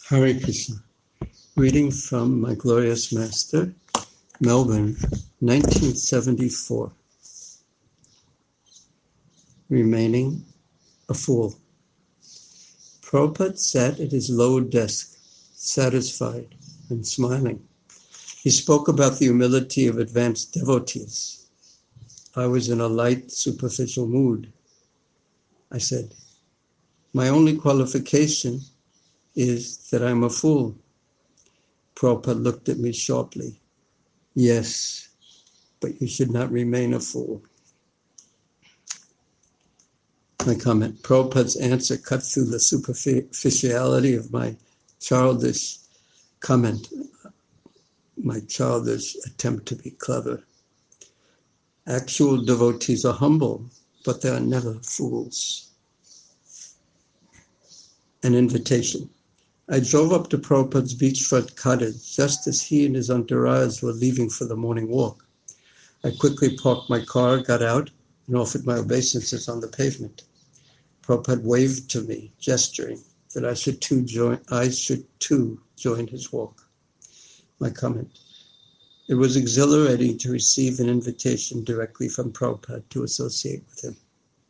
Hare Krishna. Reading from My Glorious Master, Melbourne, 1974. Remaining a fool. Prabhupada sat at his low desk, satisfied and smiling. He spoke about the humility of advanced devotees. I was in a light, superficial mood. I said, my only qualification is that I'm a fool. Prabhupada looked at me sharply. Yes, but you should not remain a fool. My comment, Prabhupada's answer cut through the superficiality of my childish comment, my childish attempt to be clever. Actual devotees are humble, but they are never fools. An invitation. I drove up to Prabhupada's beachfront cottage just as he and his entourage were leaving for the morning walk. I quickly parked my car, got out, and offered my obeisances on the pavement. Prabhupada waved to me, gesturing that I should too join his walk. My comment. It was exhilarating to receive an invitation directly from Prabhupada to associate with him.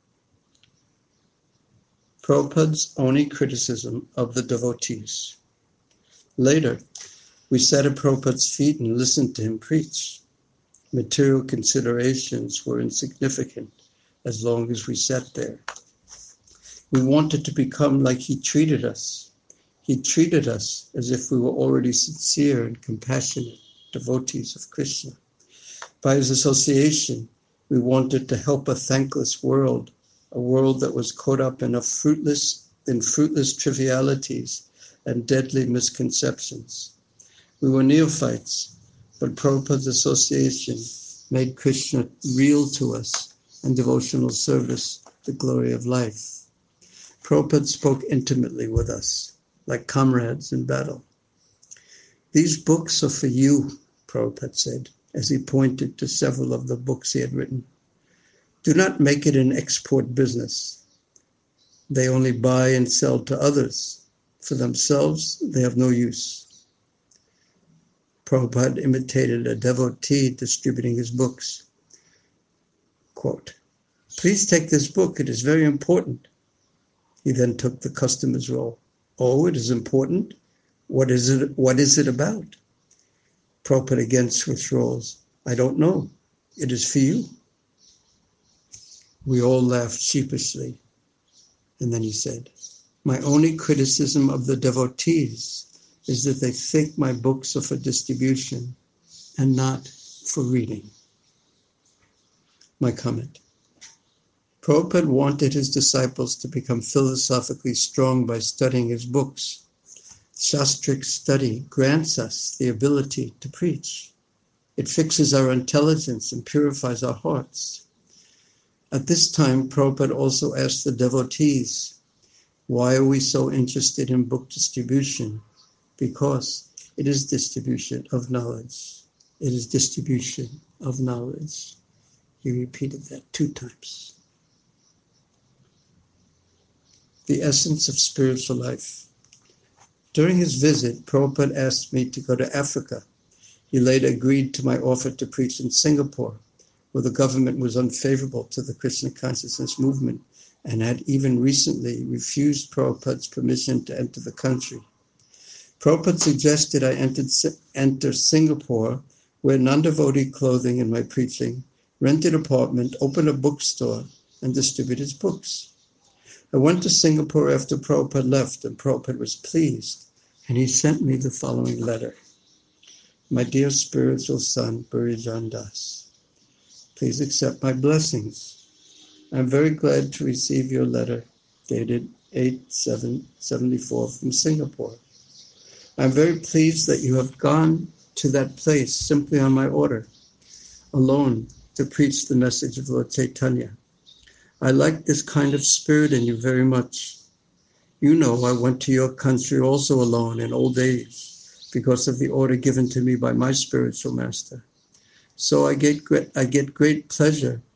Prabhupada's only criticism of the devotees. Later, we sat at Prabhupada's feet and listened to him preach. Material considerations were insignificant as long as we sat there. We wanted to become like he treated us. He treated us as if we were already sincere and compassionate devotees of Krishna. By his association, we wanted to help a thankless world, a world that was caught up in fruitless trivialities and deadly misconceptions. We were neophytes, but Prabhupada's association made Krishna real to us and devotional service the glory of life. Prabhupada spoke intimately with us, like comrades in battle. These books are for you, Prabhupada said, as he pointed to several of the books he had written. Do not make it an export business. They only buy and sell to others. For themselves, they have no use. Prabhupada imitated a devotee distributing his books. Quote, please take this book, it is very important. He then took the customer's role. Oh, it is important? What is it about? Prabhupada again switched roles. I don't know. It is for you. We all laughed sheepishly. And then he said, my only criticism of the devotees is that they think my books are for distribution and not for reading. My comment. Prabhupada wanted his disciples to become philosophically strong by studying his books. Shastric study grants us the ability to preach. It fixes our intelligence and purifies our hearts. At this time, Prabhupada also asked the devotees, why are we so interested in book distribution? Because it is distribution of knowledge. It is distribution of knowledge. He repeated that 2 times. The essence of spiritual life. During his visit, Prabhupada asked me to go to Africa. He later agreed to my offer to preach in Singapore, where the government was unfavorable to the Krishna consciousness movement and had even recently refused Prabhupada's permission to enter the country. Prabhupada suggested I enter Singapore, wear non-devotee clothing in my preaching, rent an apartment, open a bookstore, and distribute his books. I went to Singapore after Prabhupada left, and Prabhupada was pleased, and he sent me the following letter. My dear spiritual son, Burijan Das, please accept my blessings. I'm very glad to receive your letter dated 8/7/74 from Singapore. I'm very pleased that you have gone to that place simply on my order, alone, to preach the message of Lord Chaitanya. I like this kind of spirit in you very much. You know I went to your country also alone in old age because of the order given to me by my spiritual master. So I get great pleasure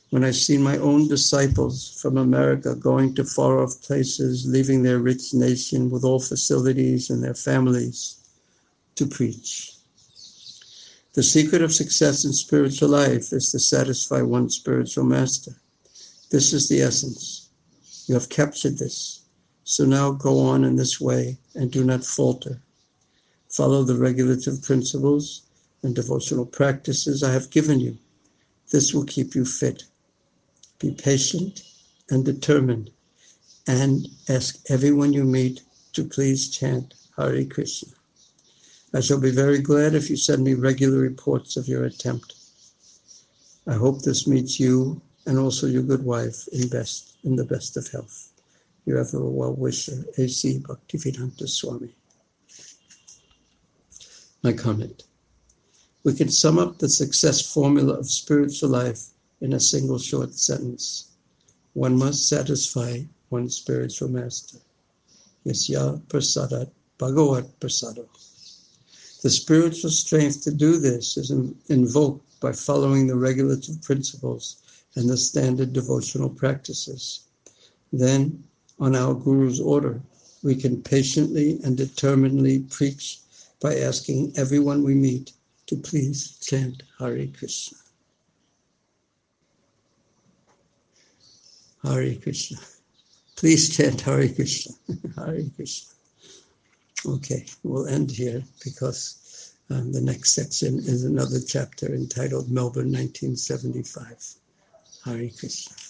when I've seen my own disciples from America going to far-off places, leaving their rich nation with all facilities and their families to preach. The secret of success in spiritual life is to satisfy one's spiritual master. This is the essence. You have captured this. So now go on in this way and do not falter. Follow the regulative principles and devotional practices I have given you. This will keep you fit. Be patient and determined, and ask everyone you meet to please chant Hare Krishna. I shall be very glad if you send me regular reports of your attempt. I hope this meets you and also your good wife in the best of health. Your ever well-wisher, A.C. Bhaktivedanta Swami. My comment. We can sum up the success formula of spiritual life in a single short sentence. One must satisfy one's spiritual master. Yasya prasadat bhagavat prasado. The spiritual strength to do this is invoked by following the regulative principles and the standard devotional practices. Then, on our Guru's order, we can patiently and determinedly preach by asking everyone we meet to please chant Hare Krishna. Hare Krishna. Please chant Hare Krishna. Hare Krishna. Okay, we'll end here because the next section is another chapter entitled Melbourne 1975. Hare Krishna.